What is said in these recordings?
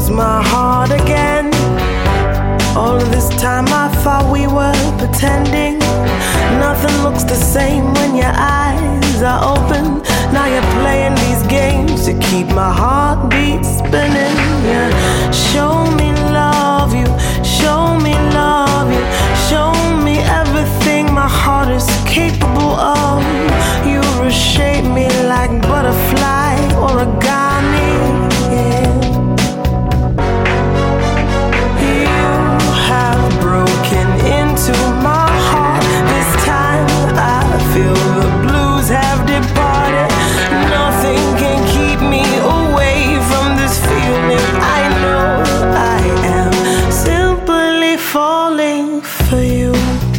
lose my heart again. All of this time I thought we were pretending. Nothing looks the same when your eyes are open. Now you're playing these games to keep my heartbeat spinning. Yeah. Show me love you, show me love you, show me everything my heart is capable of. You reshape me like butterfly origami. Yeah. You have broken into my heart. This time I feel the blues have departed. Nothing can keep me away from this feeling. I know I am simply falling for you.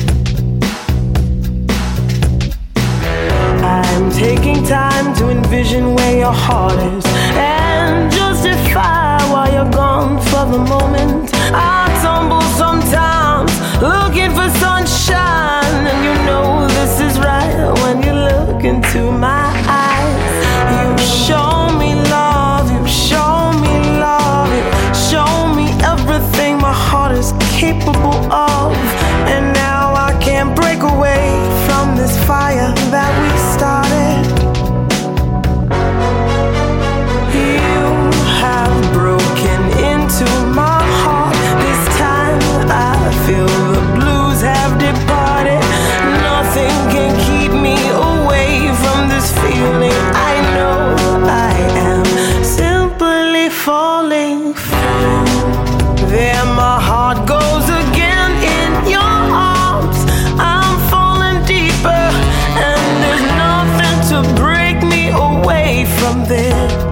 I'm taking time to envision where your heart is and justify why you're gone for the moment. I tumble sometimes looking for sunshine, and you know this is right when you look into my eyes. You show me love, you show me love, you show me everything my heart is capable of. And now I can't break away from this fire that we started. You have broken into my heart. This time I feel the blues have departed. Nothing can keep me away from this feeling. I know I am simply falling for you. There my heart goes again in your arms. I'm falling deeper, and there's nothing to break me away from this.